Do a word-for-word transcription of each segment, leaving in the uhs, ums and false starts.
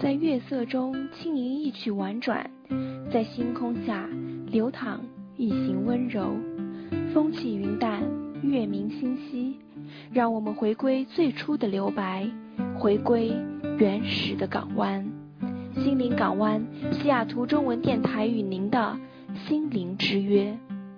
在月色中轻吟一曲婉转，在星空下流淌一行温柔。风起云淡，月明星稀，让我们回归最初的留白，回归原始的港湾。心灵港湾，西雅图中文电台与您的心灵之约。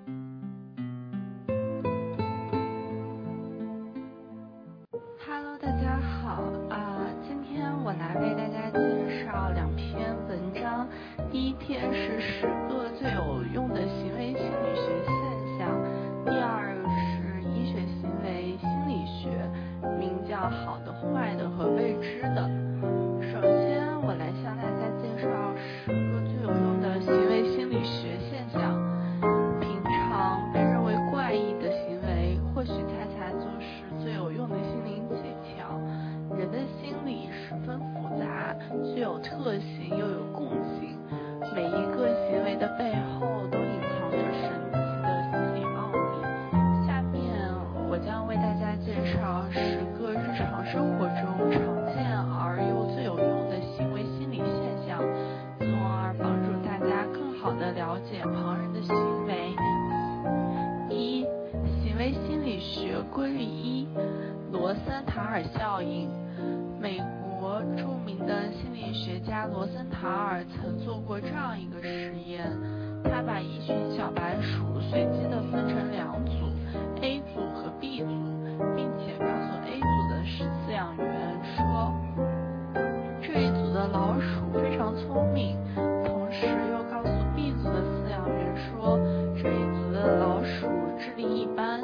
Hello， 大家好啊、呃！今天我来为大家介绍两篇文章。第一篇是十个最有用的行为心理学现象，第二是医学行为心理学，名叫好的、坏的和未知的。首先，我来向大家介绍十个最有用的行为心理学现象。平常被认为怪异的行为，或许恰恰就是最有用的心灵技巧。人的心理十分复杂，具有特性又有共性，每一个行为的背后都隐藏着神奇的心理奥秘。下面我将为大家介绍十个日常生活中常见而又最有用的行为心理现象，从而帮助大家更好地了解旁人的行为。一、行为心理学规律一：罗森塔尔效应。美国著名的心理学家罗森塔尔曾做过这样一个实验，他把一群小白鼠随机地分成两组 A 组和 B 组，并且告诉 A 组的饲养员说，这一组的老鼠非常聪明，同时又告诉 B 组的饲养员说，这一组的老鼠智力一般。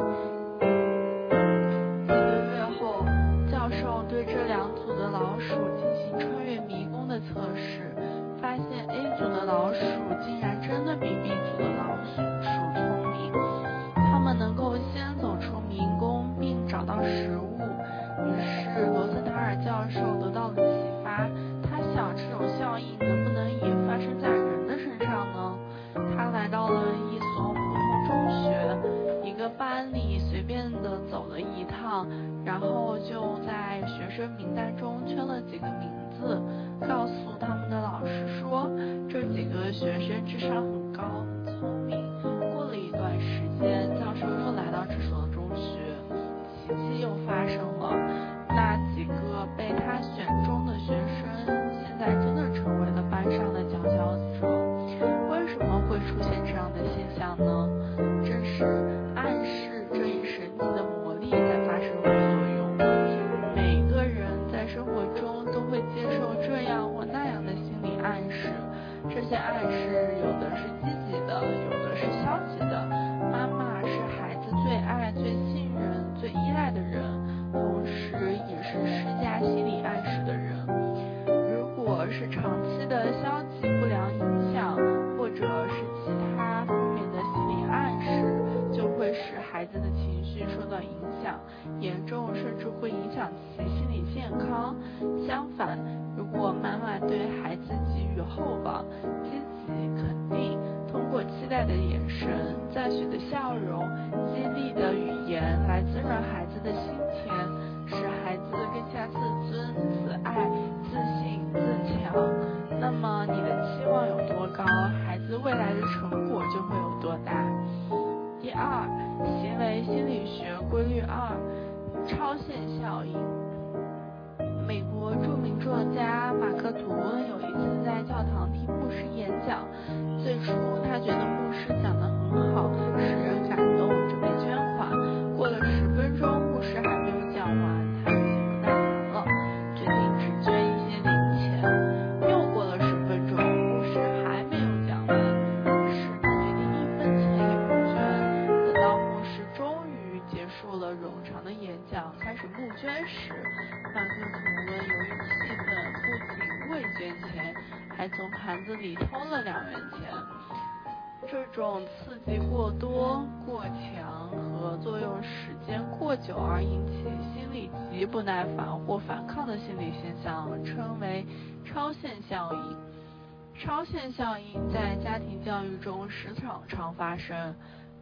几个月后，教授对这两组的老鼠进行穿越迷宫的测试，发现 A 组的老鼠竟然真的比 B 组的老鼠聪明，它们能够先走出迷宫并找到食物。于是罗森塔尔教授得到了启发，他想这种效应能不能也发生在人的身上呢？他来到了一所普通中学，一个班里随便地走了一趟，然后就在学生名单中圈了几个名字，告诉他们的老师说，这几个学生智商很高，很聪明。过了一段时间，教授又来到这所中学，奇迹又发生了，那几个被他选中的学生现在真的成为了班上的佼佼者。为什么会出现这样的现象呢？正是暗示这一神奇的魔力在发生作用。每个人在生活中都会接受这样或那样的心理暗示，这些暗示有的是积极的，有的是消极的。妈妈是孩子最爱、最信任、最依赖的人，同时也是施加心理暗示的人。如果是长期的消极不良影响，或者是其他负面的心理暗示，就会使孩子的情绪受到影响，严重甚至会影响其心理健康。相反，如果妈妈对孩子给予厚望、积极肯定，通过期待的眼神、赞许的笑容、激励的语言来滋润孩子的心田，使孩子更加自尊、自爱、自信、自强，那么你的期望有多高，孩子未来的成果就会有多大。第二，行为心理学规律二：超限效应。美国著名作家马克·吐温有一次在教堂听牧师演讲，最初他觉得牧师讲得很好，使人感动，准备捐款。过了十分钟，牧师还没有讲完，他有些不耐烦了，决定只捐一些零钱。又过了十分钟，牧师还没有讲完，于是他决定一分钱也不捐。等到牧师终于结束了冗长的演讲，开始募捐时，马克·吐温由于气愤，不仅未捐钱，还从盘子里偷了两元钱。这种刺激过多、过强和作用时间过久而引起心理极不耐烦或反抗的心理现象，称为超限效应。超限效应在家庭教育中时常常发生。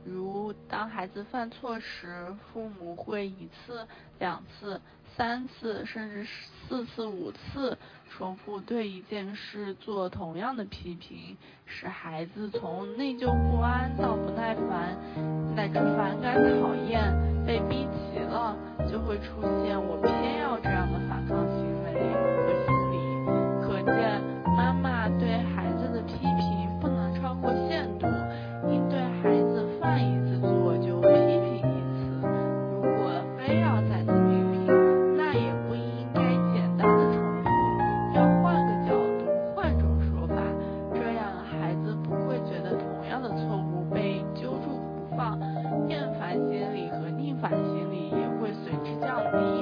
如当孩子犯错时，父母会一次、两次、三次，甚至四次、五次重复对一件事做同样的批评，使孩子从内疚不安到不耐烦，乃至反感、讨厌，被逼急了，就会出现我偏要这样的反抗行为和心理。可见，妈妈对孩子的批评不能超过限度，应对孩子犯一次错就批评一次。如果非要再次批评，那也不应该简单的重复，要换个角度，换种说法，这样孩子不会觉得同样的错误被揪住不放，厌烦心理和逆反心理也会随之降低。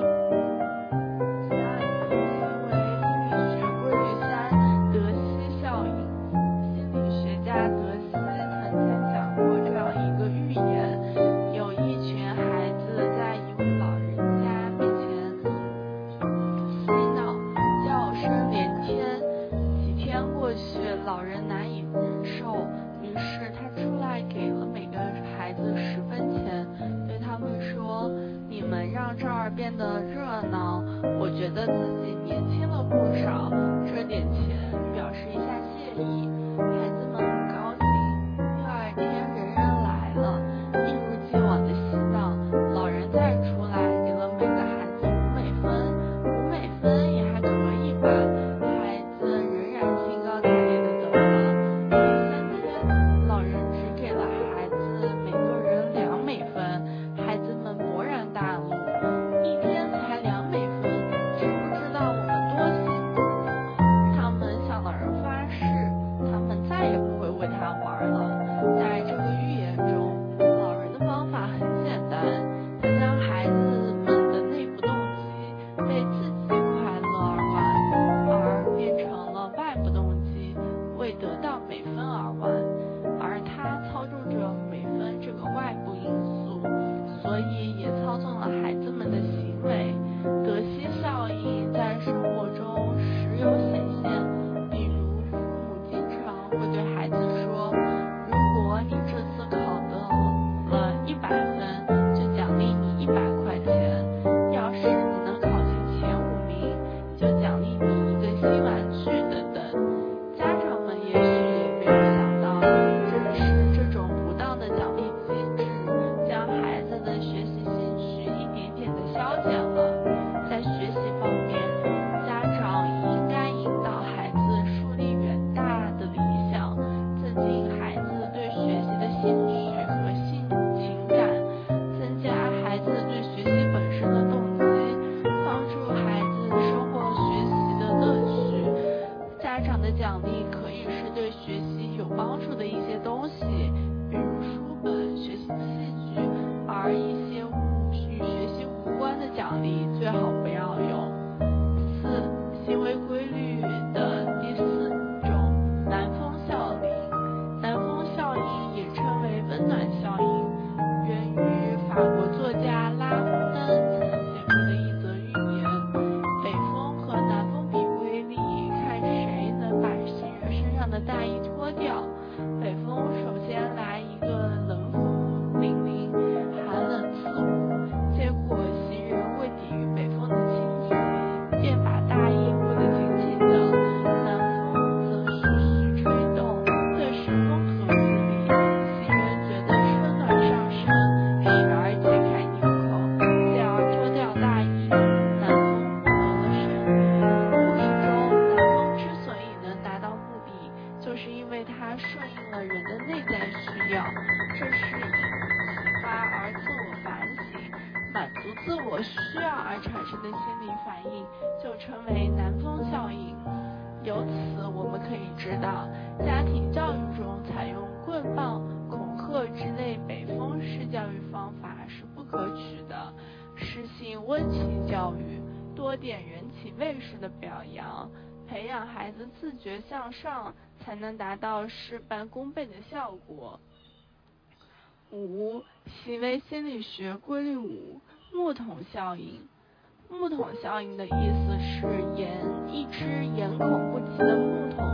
老人难以忍受，于是他出来给了每个孩子十分钱，对他们说：“你们让这儿变得热闹，我觉得自己年轻了不少，这点钱表示一下谢意。”孩子们很高兴。第二天人人来了，一如既往的嬉闹。老人再出来给了每个孩子五美分，五美分也还可以吧。孩子仍然兴高采烈的走了。第三天，老人只给了孩子每个人两美分，孩子们勃然大怒。一天才两美分，知不知道我们多辛苦？他们向老人发誓，他们再也不会为他玩了。在这个寓言中，老人的方法很简单，他将孩子们的内部动机为自己快乐而玩，而变成了外部动机为得到美分而玩，而他操纵着美分这个外部因素，所以也操纵了孩子们的行为。德西效应在生活中时有显现，比如父母经常会对孩子说：“如果你这次考得了一百分，就奖励你一百块钱；要是你能考进前五名，就奖励你一个新玩具等等。”家长们也许也没有想到，正是这种不当的奖励机制，将孩子的学习兴趣一点点地消减了。在学习方面，家长应该引导孩子树立远大的理想，增进孩子对学习的兴趣和性情感，增加孩子对学习本身的动机，帮助孩子收获学习的乐趣。家长的奖励可以是对学习有帮助的一些东西，比如书本、学习器具，而一些与学习无关的奖励最好不要用。四、行为规律的第四种，南风效应。南风效应也称为温暖效应，源于法国作家拉夫登曾写过的一则寓言：北风和南风比威力，看谁能把行人身上的大衣脱掉。北风首先来一个冷风凛凛，寒冷刺骨，结果行人为抵御北风的侵袭，便把大衣裹得紧紧的。南风则徐徐吹动，顿时风和日丽，行人觉得春暖上身，时而解开纽扣，继而脱掉大衣，南风获得了胜利。故事中，南风之所以能达到目的，就是因为它顺应了人的内在需要，这是因启发而自我反省，满足自我需要而产生的心理反应，就称为南风效应。由此我们可以知道，家庭教育中采用棍棒、恐吓之类北风式教育方法是不可取的，实行温情教育，多点人情味式的表扬，培养孩子自觉向上，才能达到事半功倍的效果。五、行为心理学规律五，木桶效应。木桶效应的意思是，沿一只眼孔不齐的木桶，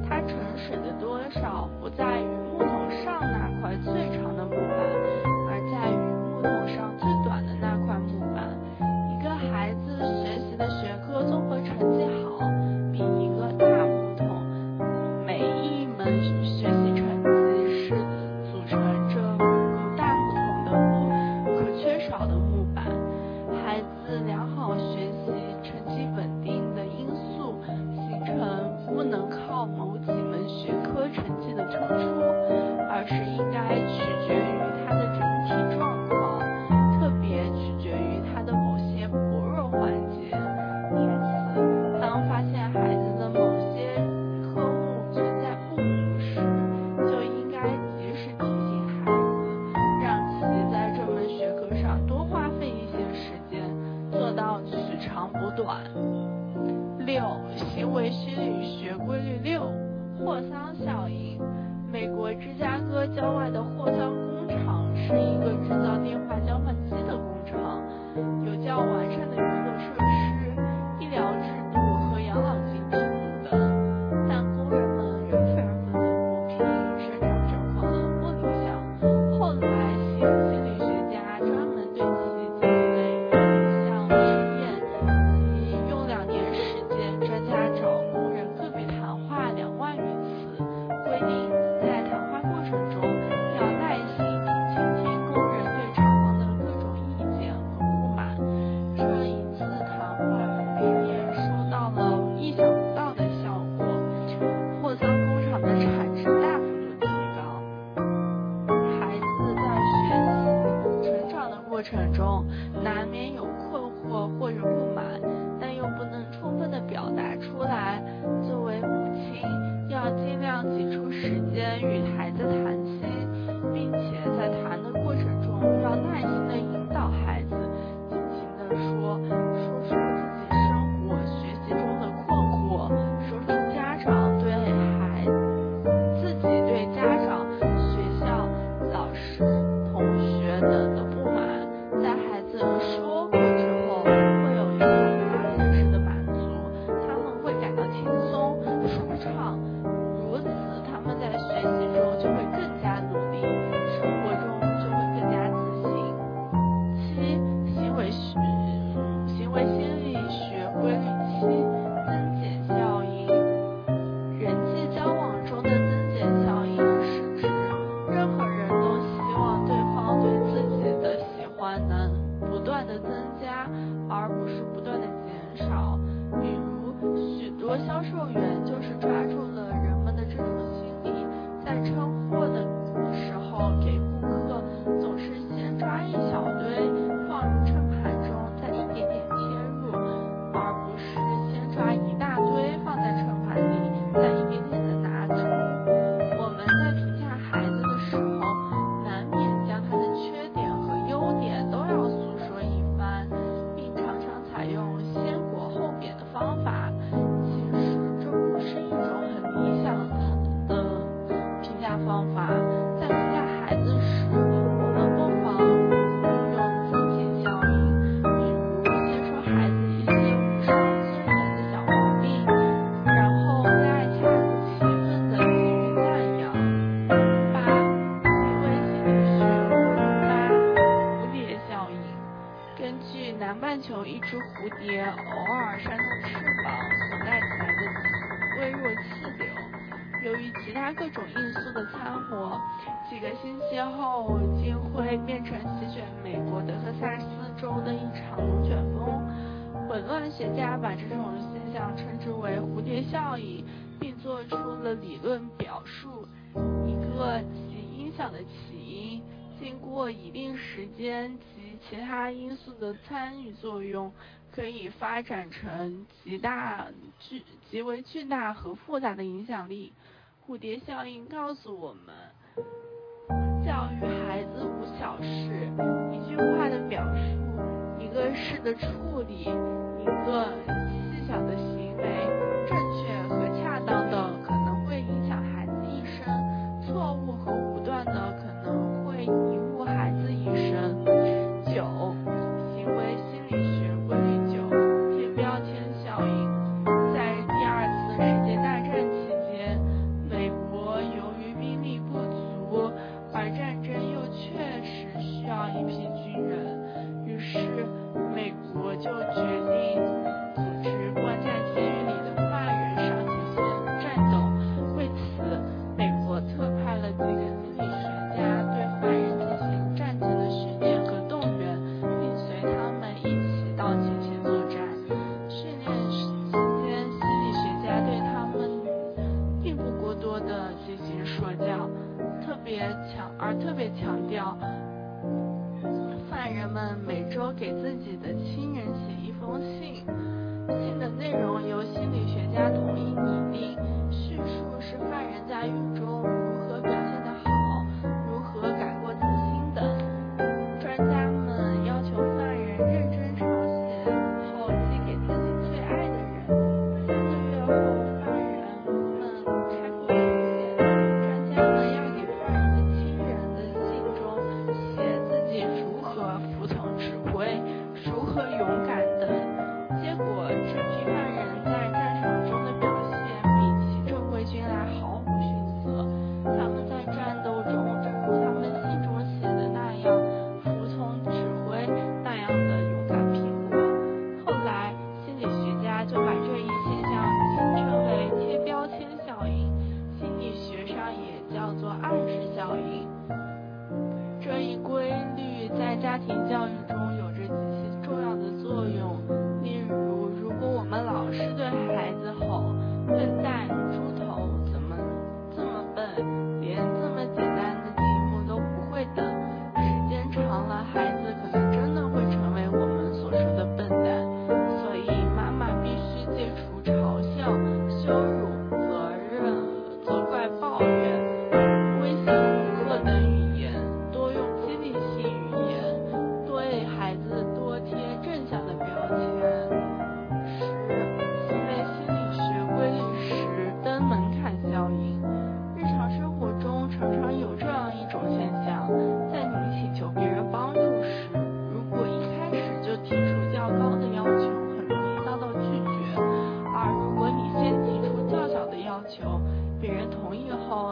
它沉水的多少不在于木桶上那块最长的木板，而在于木桶上最短的那块木板。一个孩子学习的学科综合成绩好，比一个大木桶每一门学习成绩是组成这如大木桶的不可缺少的木板。孩子良好学习成绩稳定的因素形成不能靠某几门学科成绩的突出，而是应该取决于他的整体状况，特别取决于他的某些薄弱环节。因此，当发现孩子的某些科目存在不足时，就应该及时提醒孩子，让其在这门学科上多花费一些时间，做到取长补短。六、行为心理学规律六：霍桑效应。美国芝加哥郊外的霍桑工厂是一个制造电话交换机的工厂，有较完善的娱乐设施、医疗制度和养老金制度等，但工人们仍然愤愤不平，生产状况很不理想。后来，行为心理学家专门对其进行了一项实验，即用两年时间，专家找工人个别谈话两万余次，规定在谈话过程中要耐心倾听工人对厂房的各种意见和不满。这一次谈话明显收到了意想不到的效果，霍桑工厂的产值大幅度提高。孩子在学习成长的过程中，难免有困惑或者不满，但又不能充分地表达出来。作为母亲，要尽量挤出时间与孩子谈心，并且在谈的过程中要耐心地引导孩子，尽情地说，说出自己生活学习中的困惑，说出家长对孩自己对家长、学校、老师、同学等的不满。在孩子说过之后，会有一种发现式的满足，他们会感到轻松舒畅，如此他们在学习中就会更加努力，生活中就会更加自信。七、行为学行为心理学规律七：增减效应。人际交往中的增减效应是指任何人都希望对方对自己的喜欢能不断的增加，而不是不断的减少。比如，许多销售员就是抓住了人们的这种心理，在称货的时候给顾客总是先抓一小堆放入称盘中，再一点点切入，而不是先抓一大堆放在称盘里，再一点点的拿出。我们在评价孩子的时候，难免将他的缺点和优点都要诉说一番，并常常采用先果后贬的方法。其实这不是一种很理想的评价方法。在评价孩子时，我们不妨用增减效应，比如先说孩子一些无伤尊严的小毛病，然后再恰如其分地给予赞扬。八、行为心理学规律八：蝴蝶效应。根据南半球一只蝴蝶偶尔扇动翅膀所带起来的微弱气流，由于其他各种因素的掺和，几个星期后竟会变成席卷美国德克萨斯州的一场龙卷风。混乱学家把这种现象称之为蝴蝶效应，并做出了理论表述。一个极影响的起因，经过一定时间及其他因素的参与作用，可以发展成极大、巨、极为巨大和复杂的影响力。蝴蝶效应告诉我们，教育孩子无小事，一句话的表述，一个事的处理，一个细小的行为，正确和恰当的可能会影响孩子一生，错误和武断的可能会贻误孩子一生。九、行为心理学规律九：贴标签效应。在第二次世界大战期间，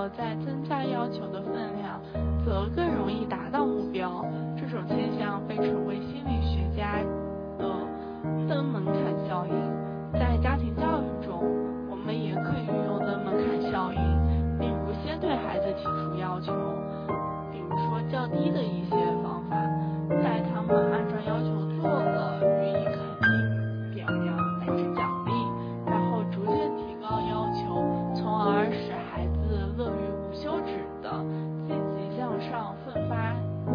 了再增加要求的分量，则更容易达到目标。这种现象被称为心理学家的登门槛效应。在家庭教育中，我们也可以运用登门槛效应，例如先对孩子提出要求，比如说较低的一些方法，在他们按照要求做了，予以肯定、表扬乃至奖励，然后逐渐提高要求，从而使孩子乐于无休止的积极向上奋发。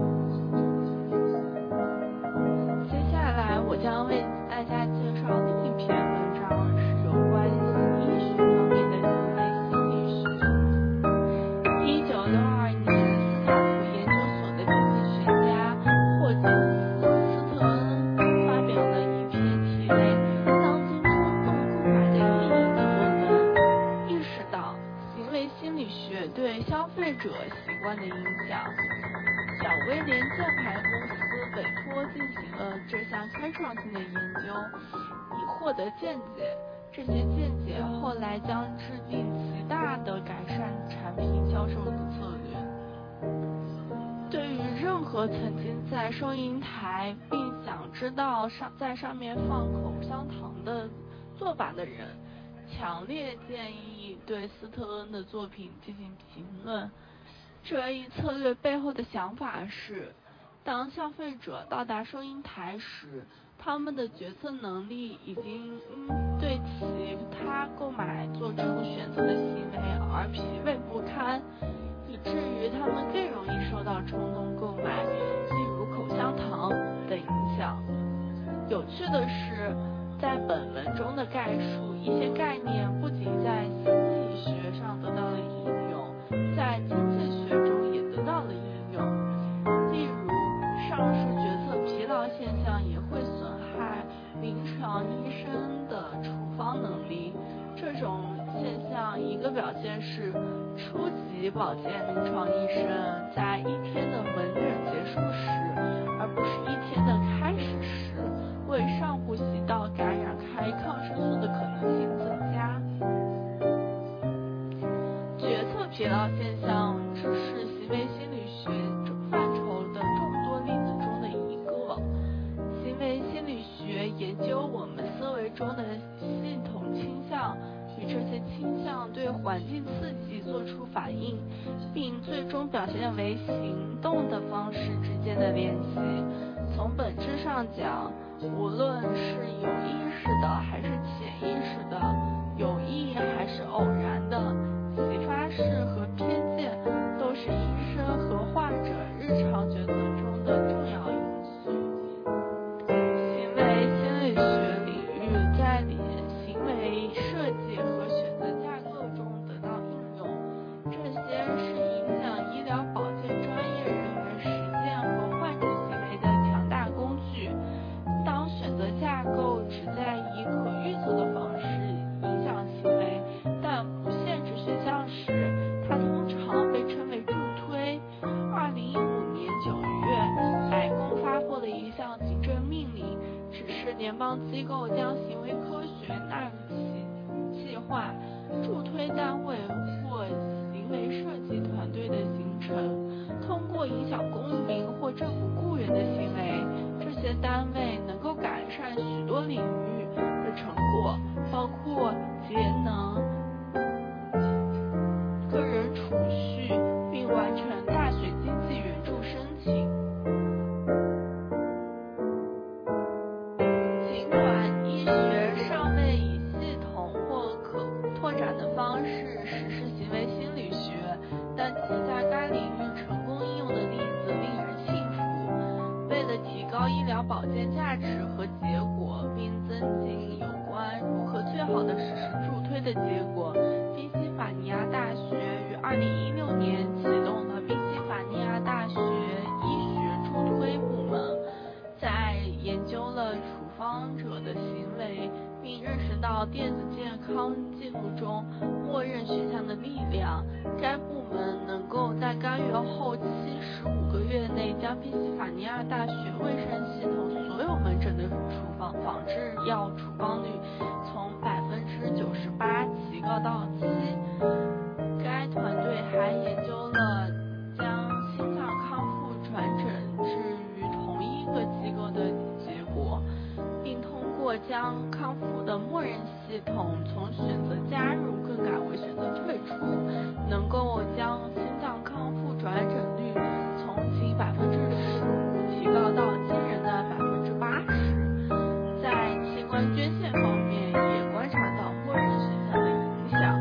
接下来我将为大家介绍另一篇文章，是有关医学方面的行为心理学。一九六二年，斯坦福研究所的经济学家霍金斯斯特恩发表了一篇题为《当今冲动购买的意义》的论文，意识到行为心理学对消费者习惯的影响。小威廉箭牌公司委托进行了这项开创性的研究，以获得见解。这些见解后来将制定极大的改善产品销售的策略。对于任何曾经在收银台并想知道上在上面放口香糖的做法的人，强烈建议对斯特恩的作品进行评论。这一策略背后的想法是，当消费者到达收银台时，他们的决策能力已经因对其他购买做出选择的行为而疲惫不堪，以至于他们更容易受到冲动购买，例如口香糖的影响。有趣的是，在本文中的概述，一些概念不仅在心理学上得到了应用，在经济学中也得到了应用。例如，上述决策疲劳现象也会损害临床医生的处方能力。这种现象一个表现是，初级保健临床医生在一天的门诊结束时，而不是一天的开始时，为上呼吸道感染开抗生素的可能性增加。决策疲劳现象只是行为心理学范畴的众多例子中的一个。行为心理学研究我们思维中的系统倾向与这些倾向对环境刺激做出反应，并最终表现为行动的方式之间的联系。从本质上讲，无论是有意识的还是潜意识的，有意还是偶然的，启发式和偏见都是医生和患者日常决策中的重要因素。行为心理学领域在行为设计和选择架构中得到应用，这些是影响医疗保健专业人员实践和患者行为的强大工具。当选择架构旨在以可预测的方式影响行为，但不限制选项时，它通常被称为助推。二零一五年九月，白宫发布了一项行政命令，指示联邦机构将行为科学纳入其计划。助推单位或行为设计团队的形成，通过影响公民或政府雇员的行为，这些单位能够改善许多领域的成果，包括节能、个人储蓄，并完成大学经济援助申请。尽管医学尚未以系统或可拓展的方式实施行为心理学，但其在该领域成功应用的例子令人信服。为了提高医疗保健价值和结果，并增进有关如何最好地实施助推的结果，宾夕法尼亚大学于二零一六年启动了宾夕法尼亚大学医学助推部门。在研究了处方者的行为，并认识到电子健康记录中默认选项的力量，该部门能够在该月后期十五个月内将宾夕法尼亚大学卫生系统所有门诊的处方仿制药处方率从百分之九十八提高到七。该团队还系统从选择加入更改为选择退出，能够将心脏康复转诊率从仅百分之十五提高到惊人的百分之八十。在器官捐献方面，也观察到默认选项的影响。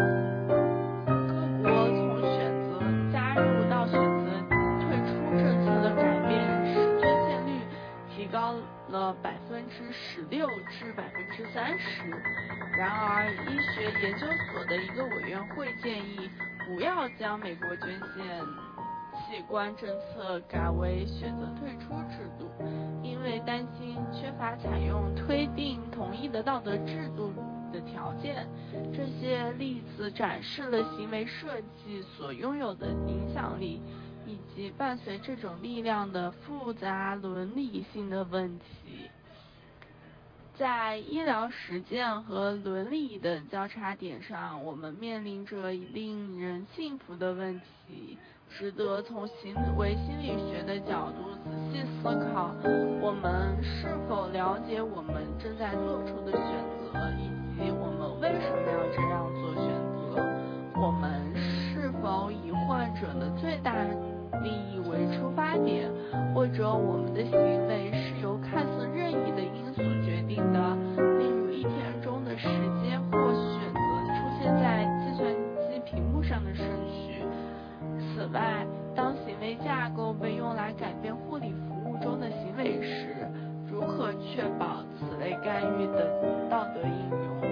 各国从选择加入到选择退出政策的改变，使捐献率提高了百分之十六至百分之三十。然而，医学研究所的一个委员会建议，不要将美国捐献器官政策改为选择退出制度，因为担心缺乏采用推定同意的道德制度的条件。这些例子展示了行为设计所拥有的影响力，以及伴随这种力量的复杂伦理性的问题。在医疗实践和伦理的交叉点上，我们面临着令人信服的问题，值得从行为心理学的角度仔细思考：我们是否了解我们正在做出的选择，以及我们为什么要这样做选择？我们是否以患者的最大利益为出发点，或者我们的行为是由看似任意的因素决定的，例如一天中的时间或选择出现在计算机屏幕上的顺序。此外，当行为架构被用来改变护理服务中的行为时，如何确保此类干预的道德应用？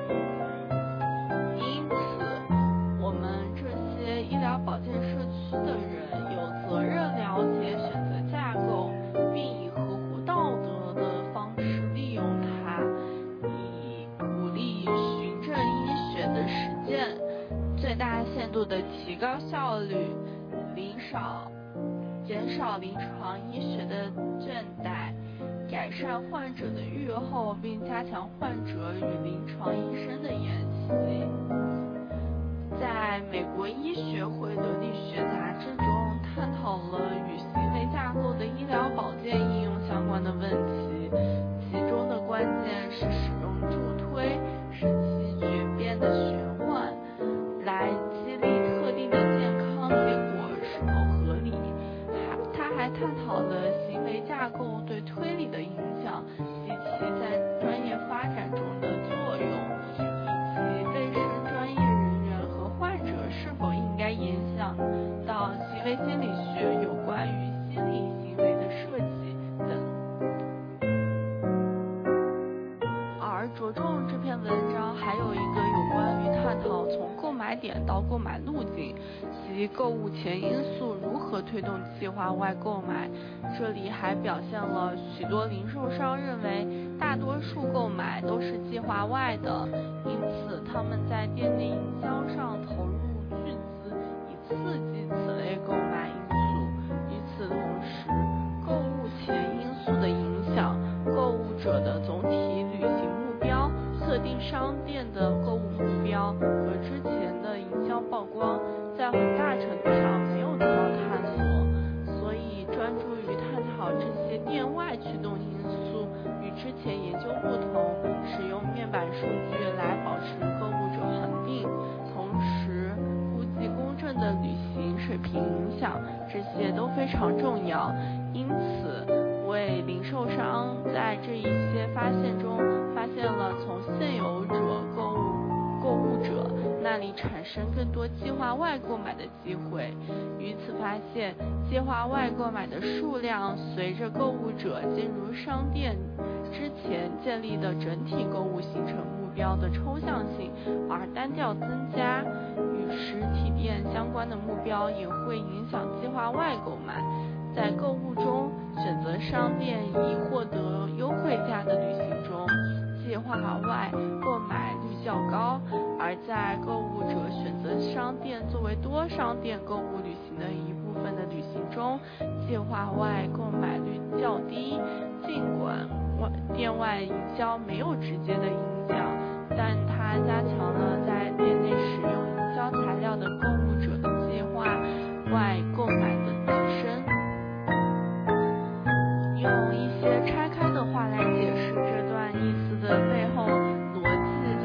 因此，我们这些医疗保健社区的人有责任了解选择架构，并以合乎道德的方式利用它，以鼓励循证医学的实践，最大限度地提高效率，减少减少临床医学的倦怠，改善患者的预后，并加强患者与临床医生的联系。在美国医学会伦理学杂志中探讨了与行为架构的医疗保健应用相关的问题，其中的关键是使用助推，使其决变的玄幻，来激励特定的健康结果是否合理。他还探讨了行为架构对推理的影响及其在专业发展中的作用，以及卫生专业人员和患者是否应该影响到行为心理学有关于心理行为的设计等。而着重这篇文章还有一个有关于探讨从购买点到购买路径及购物前因素如何推动计划外购买。这里还表现了许多零售商认为大多数购买都是计划外的，因此他们在店内营销上投入巨资以刺激此类购买因素。与此同时，购物前因素的影响、购物者的总体旅行目标、特定商店的购物目标和之前的营销曝光，在很大程度上没有得到探索，所以专注于探讨这些店外驱动因素与之前研究不同，使用面板数据来保持购物者恒定，同时估计公正的旅行水平影响，这些都非常重要。因此，为零售商在这一些发现中发现了从现有者购物购物者那里产生更多计划外购买的机会。于此发现，计划外购买的数量随着购物者进入商店之前建立的整体购物行程目标的抽象性而单调增加。与实体店相关的目标也会影响计划外购买。在购物中选择商店以获得优惠价的旅行中，计划外购买率较高，而在购物者选择商店作为多商店购物旅行的一部分的旅行中，计划外购买率较低。尽管店外营销没有直接的影响，但它加强了在店内使用营销材料的购物者的计划外购买的提升。用一些拆开的话来解释这段意思的背后逻辑，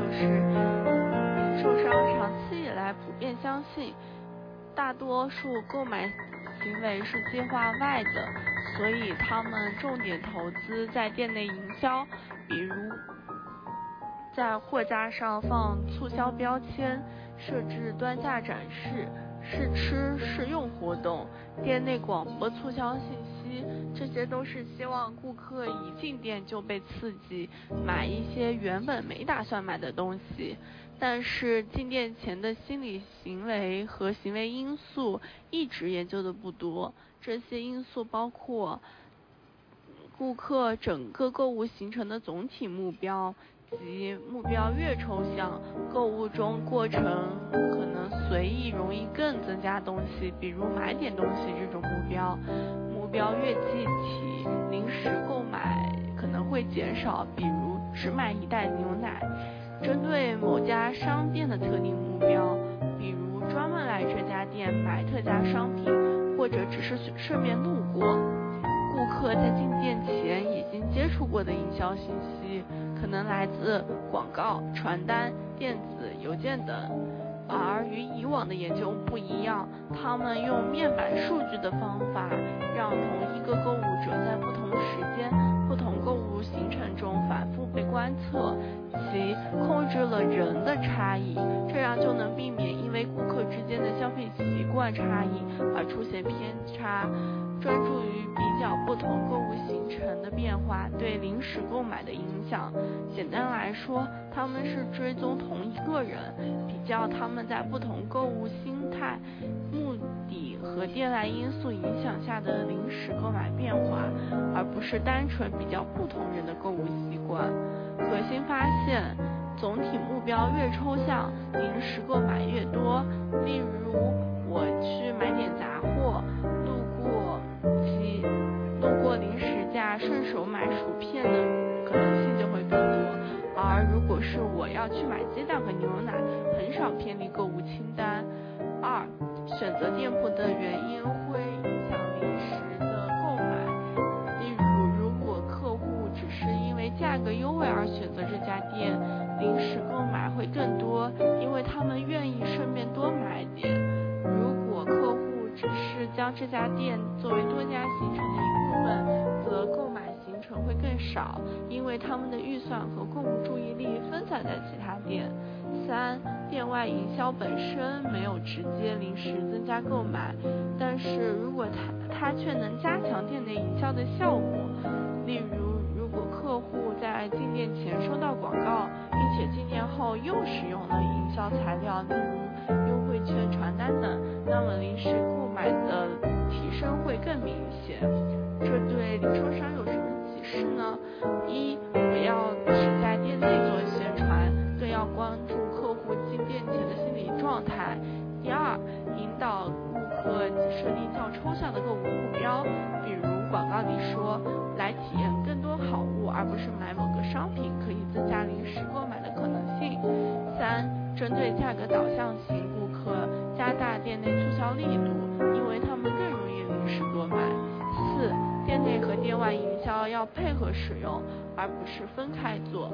相信，大多数购买行为是计划外的，所以他们重点投资在店内营销，比如在货架上放促销标签，设置端架展示、试吃试用活动，店内广播促销信息，这些都是希望顾客一进店就被刺激，买一些原本没打算买的东西。但是进店前的心理行为和行为因素一直研究的不多，这些因素包括顾客整个购物行程的总体目标及目标越抽象，购物中过程可能随意容易更增加东西，比如买点东西这种目标，目标越具体，临时购买可能会减少，比如只买一袋牛奶。针对某家商店的特定目标，比如专门来这家店买特价商品，或者只是顺便路过。顾客在进店前已经接触过的营销信息，可能来自广告、传单、电子邮件等，而与以往的研究不一样，他们用面板数据的方法，让同一个购物者在不同时间、不同购物行程中反复被观测，其控制了人的差异，这样就能避免因为顾客之间的消费习惯差异而出现偏差。专注于比较不同购物行程的变化对临时购买的影响。简单来说，他们是追踪同一个人，比较他们在不同购物心态、目的和店内因素影响下的临时购买变化，而不是单纯比较不同人的购物习惯。核心发现，总体目标越抽象，临时购买越多。例如，我去买点杂货，路过及路过零食架，顺手买薯片的可能性就会更多。而如果是我要去买鸡蛋和牛奶，很少偏离购物清单。二、选择店铺的原因会影响临时的购买。例如，如果客户只是因为价格优惠而选择这家店，临时购买会更多，因为他们愿意顺便多买点。如果客户只是将这家店作为多家行程的一部分，则购买行程会更少，因为他们的预算和购物注意力分散在其他店。三、店外营销本身没有直接临时增加购买，但是如果它它却能加强店内营销的效果。例如，如果客户在进店前收到广告，并且进店后又使用了营销材料，例如优惠券、传单等，那么临时购买的提升会更明显。这对零售商有什么启示呢？一、不要只在店内做宣传，更要关注客户进店前的心理状态。第二，引导顾客设定较抽象的购物目标，比如广告里说来体验更多好物，而不是买某个商品，可以增加临时购买的可能性。三、针对价格导向型顾客，加大店内促销力度，因为他们更容易临时购买。四、店内和店外营销要配合使用，而不是分开做。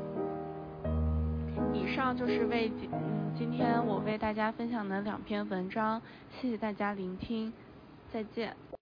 以上就是为嗯今天我为大家分享的两篇文章，谢谢大家聆听，再见。